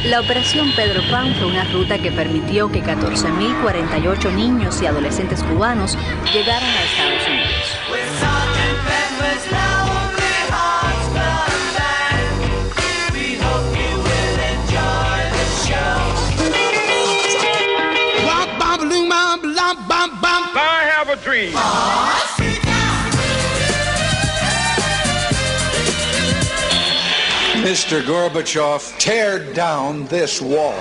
La Operación Pedro Pan fue una ruta que permitió que 14.048 niños y adolescentes cubanos llegaran a Estados Unidos. I have a dream. Mr. Gorbachev, tear down this wall.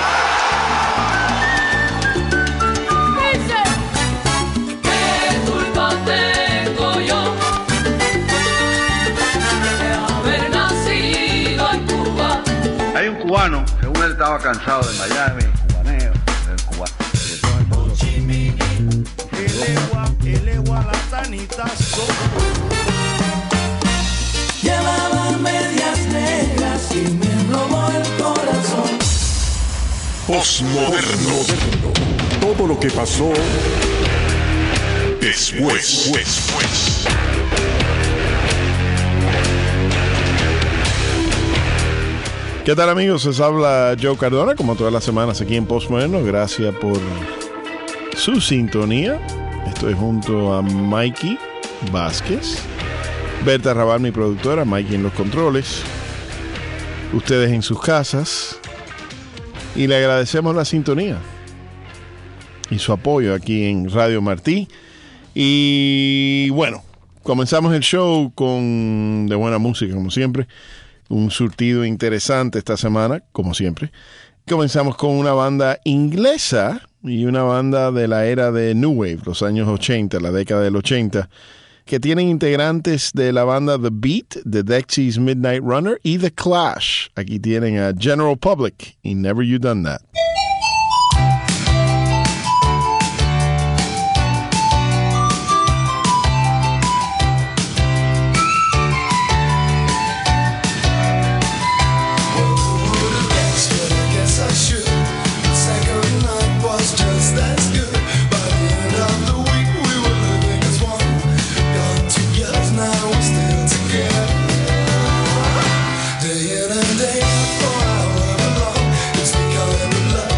Hay un cubano, según él estaba cansado de Miami, cubaneo, del cubano. Elewa la sanitación. Llevaba medias negras y me robó el corazón. Postmoderno. Todo lo que pasó después. ¿Qué tal, amigos? Les habla Joe Cardona, como todas las semanas aquí en Postmoderno. Gracias por su sintonía. Estoy junto a Mikey Vázquez, Berta Raval, mi productora, Mikey en los controles, ustedes en sus casas, y le agradecemos la sintonía y su apoyo aquí en Radio Martí. Y bueno, comenzamos el show con de buena música, como siempre. Un surtido interesante esta semana, como siempre. Comenzamos con una banda inglesa y una banda de la era de New Wave, los años 80, la década del 80, que tienen integrantes de la banda The Beat, The Dexys Midnight Runner y The Clash. Aquí tienen a General Public y Never You Done That. Day in and day out for however long, it's becoming a love.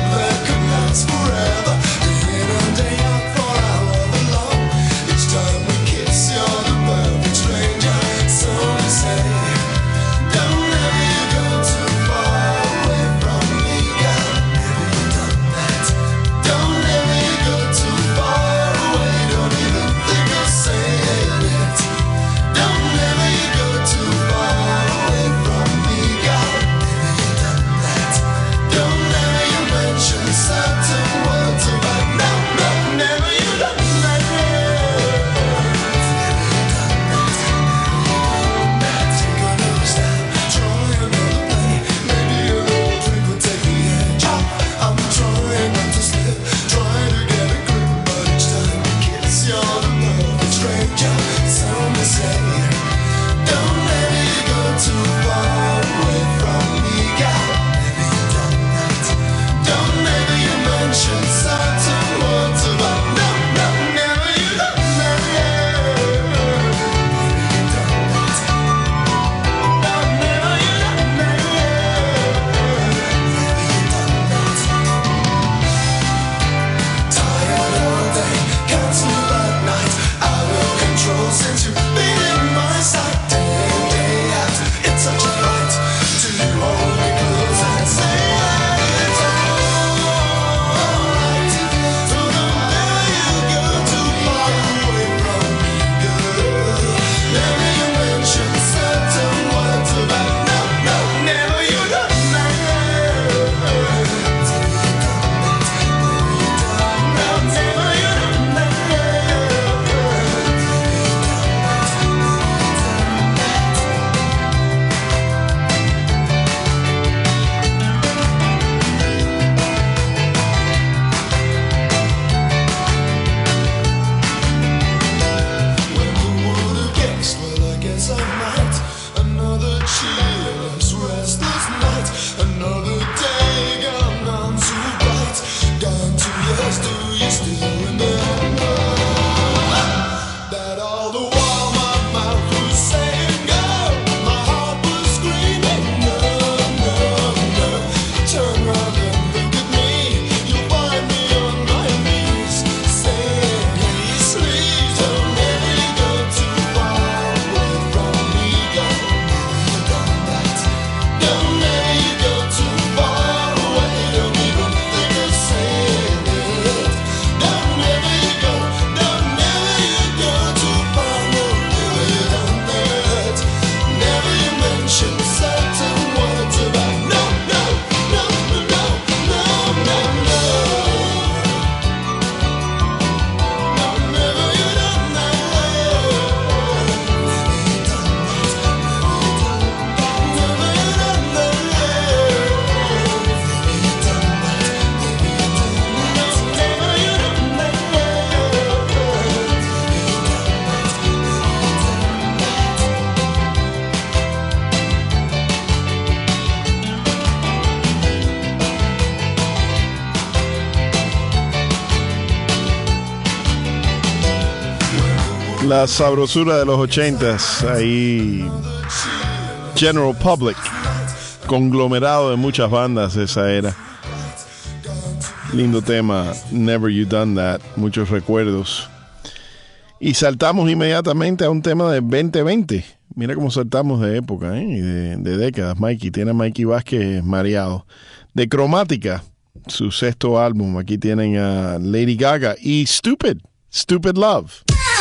La sabrosura de los 80s, ahí General Public, conglomerado de muchas bandas de esa era. Lindo tema, Never You Done That, muchos recuerdos. Y saltamos inmediatamente a un tema de 2020. Mira cómo saltamos de época, y de décadas. Mikey, tiene a Mikey Vázquez mareado. De Cromática, su sexto álbum. Aquí tienen a Lady Gaga y Stupid Love.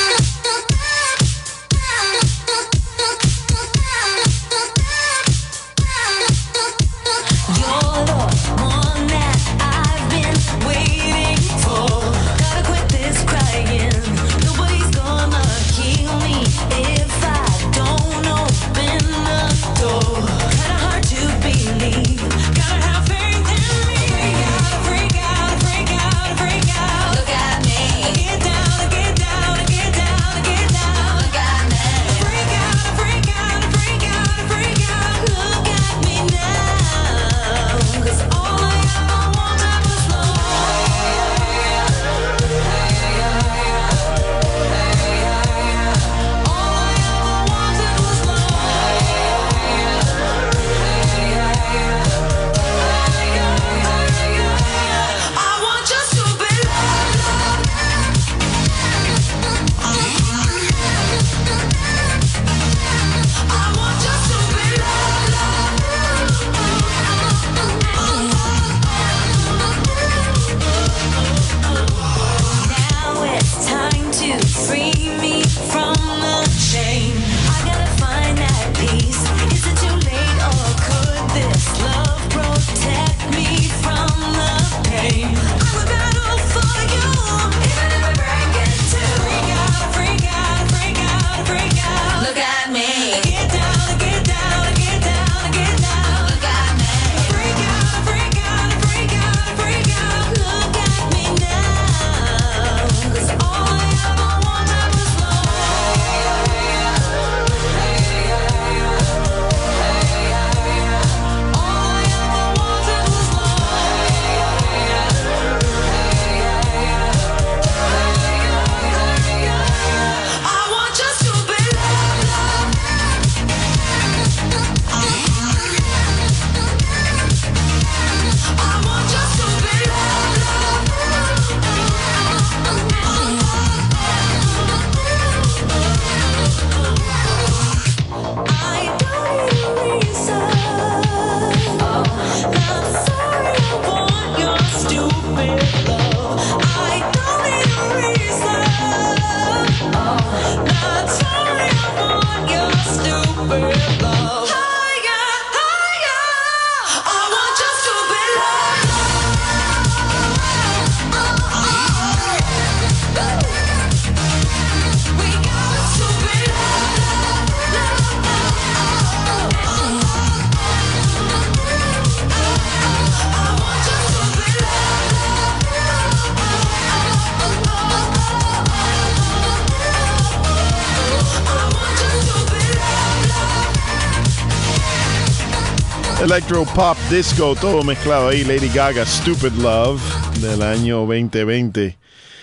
Electro Pop Disco, todo mezclado ahí. Lady Gaga, Stupid Love, del año 2020.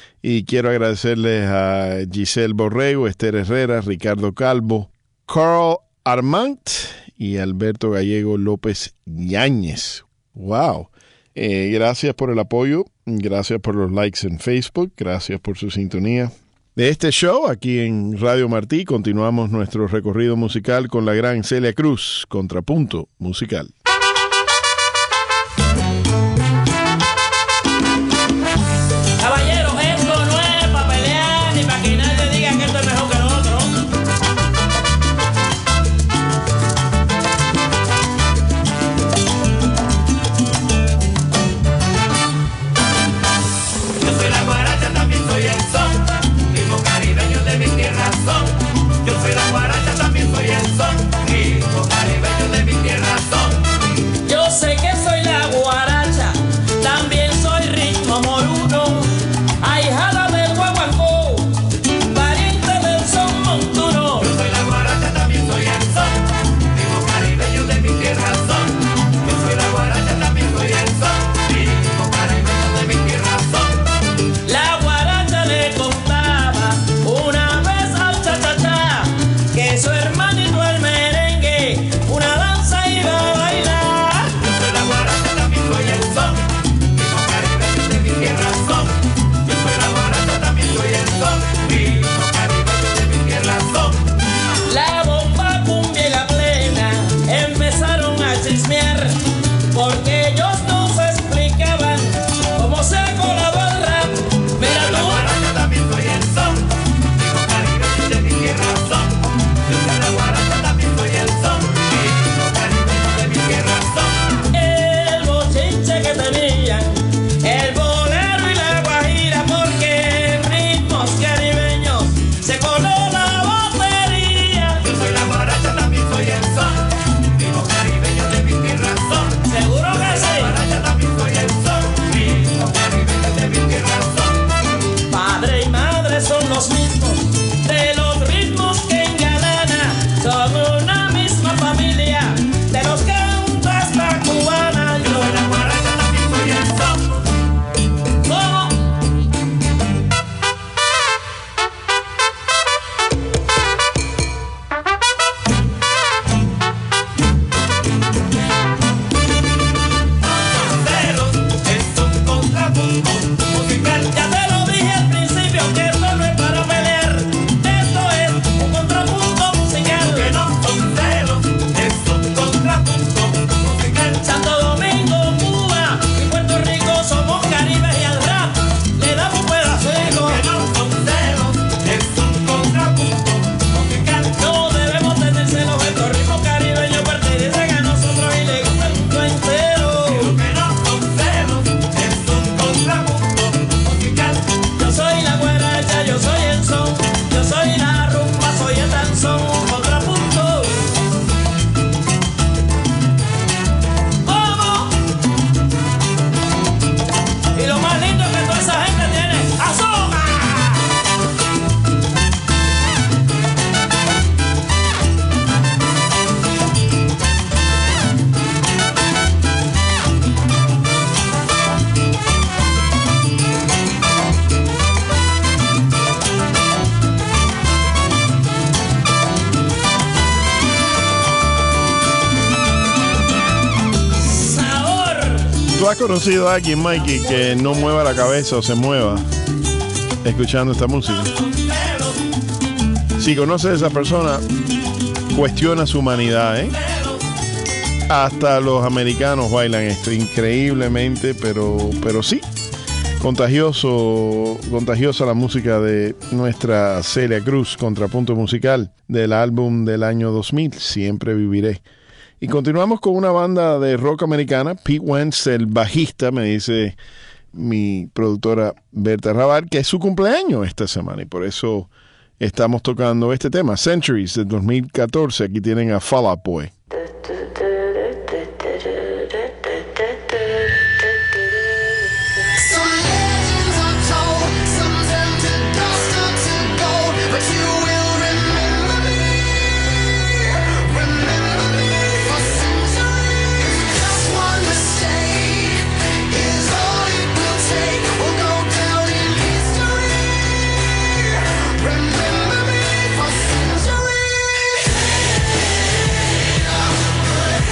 Y quiero agradecerles a Giselle Borrego, Esther Herrera, Ricardo Calvo, Carl Armand y Alberto Gallego López Yáñez. ¡Wow! Gracias por el apoyo, gracias por los likes en Facebook, gracias por su sintonía de este show aquí en Radio Martí. Continuamos nuestro recorrido musical con la gran Celia Cruz, Contrapunto Musical. Caballeros, esto no es para pelear ni para que nadie diga que esto es mejor que el otro. Yo soy la guaracha, también soy el son. Caribeño de mi tierra son. Yo soy la guaracha, también soy el son. Ritmo caribeño de mi tierra son. porque ellos no se explicaban cómo se colaba el rap. Mira tú. Yo también soy el son, digo caribeño de mi tierra son. Yo soy la guaracha, también soy el son, digo caribeño de mi tierra son. El bochinche que tenían, el bolero y la guajira, porque ritmos caribeños se coló la batería. Yo soy la guaracha, también soy el son, digo caribeño de mi tierra son. Seguro que sí. La guaracha también soy el son, digo caribeño de mi tierra son. Padre y madre son los mismos, de los ritmos que engalana, son una misma familia, de los cantos la cubana. Yo soy la guaracha, también soy el son. ¿Cómo? Ceros, es un contrapunto musical. Ya te lo dije al principio que esto no es para pelear, esto es un contrapunto musical. Que no son ceros, es un contrapunto musical. Santo Domingo, Cuba y Puerto Rico somos Caribe y al rap le damos un pedacito. Que no son ceros, es un contrapunto musical. No debemos tener celos, estos ritmos caribeños pertenecen a nosotros y le gusta el mundo entero. Que no son ceros, es un contrapunto musical. Yo soy la guaracha, yo soy el son, yo soy la rumba, soy el danzón, un contrapunto. ¿Cómo? Y lo más lindo es que toda esa gente tiene azúcar. Sabor. ¿Tú has conocido a alguien, Mikey, que no mueva la cabeza o se mueva escuchando esta música? Si conoces a esa persona, cuestiona su humanidad, ¿eh? Hasta los americanos bailan esto increíblemente, pero sí. Contagiosa la música de nuestra Celia Cruz, Contrapunto Musical, del álbum del año 2000, Siempre Viviré. Y continuamos con una banda de rock americana, Pete Wentz, el bajista, me dice mi productora Berta Rabar, que es su cumpleaños esta semana y por eso estamos tocando este tema, Centuries, del 2014. Aquí tienen a Fall Out Boy. Some legends are told, some turn to dust or to gold, but you will remember me for centuries. Just one mistake is all it will take. We'll go down in history. Remember me for centuries.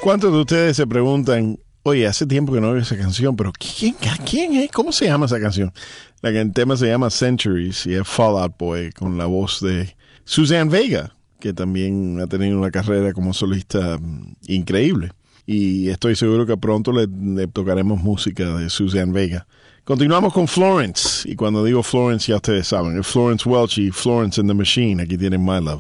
¿Cuántos de ustedes se preguntan, oye, hace tiempo que no oigo esa canción, pero ¿quién es? ¿Cómo se llama esa canción? El tema se llama Centuries y es Fall Out Boy con la voz de Suzanne Vega, que también ha tenido una carrera como solista increíble. Y estoy seguro que pronto le tocaremos música de Suzanne Vega. Continuamos con Florence. Y cuando digo Florence, ya ustedes saben. Es Florence Welch y Florence and the Machine. Aquí tienen My Love.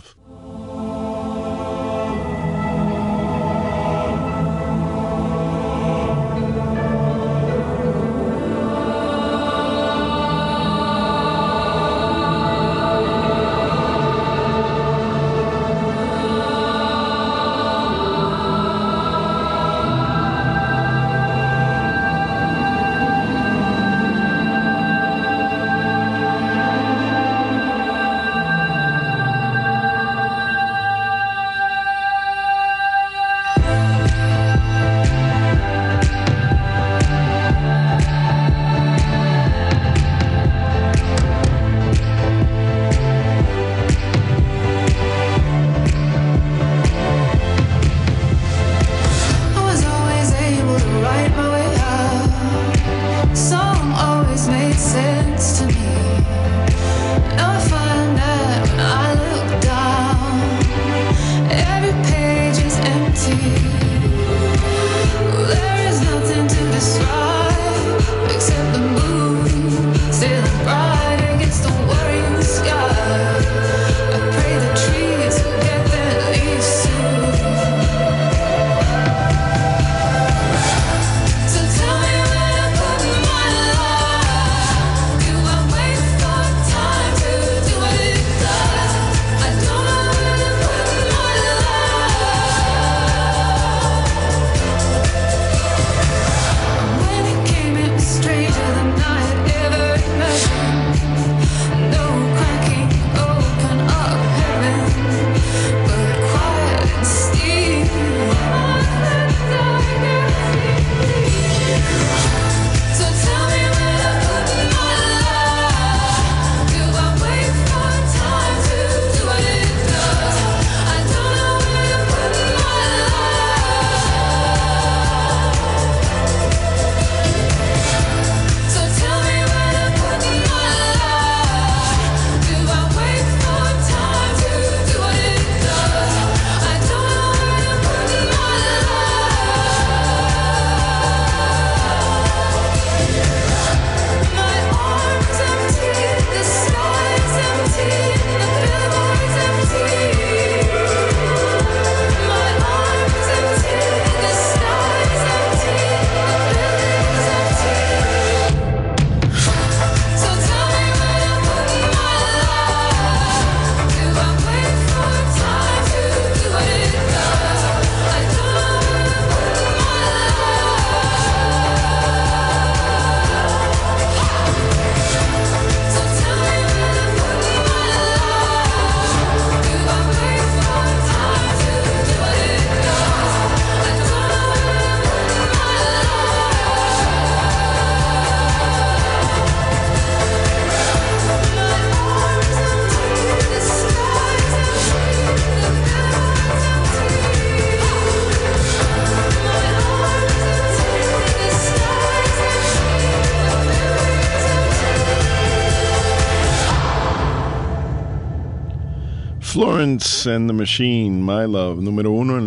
Florence and the Machine, My Love, número 1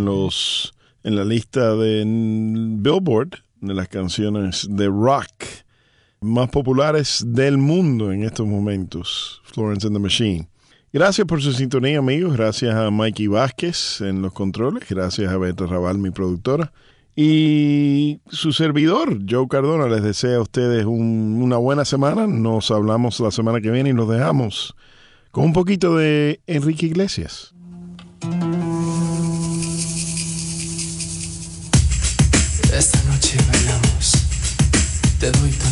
en la lista de Billboard de las canciones de rock más populares del mundo en estos momentos. Florence and the Machine. Gracias por su sintonía, amigos. Gracias a Mikey Vázquez en los controles. Gracias a Beto Raval, mi productora. Y su servidor, Joe Cardona, les desea a ustedes una buena semana. Nos hablamos la semana que viene y nos dejamos con un poquito de Enrique Iglesias. Esta noche bailamos, te doy todo.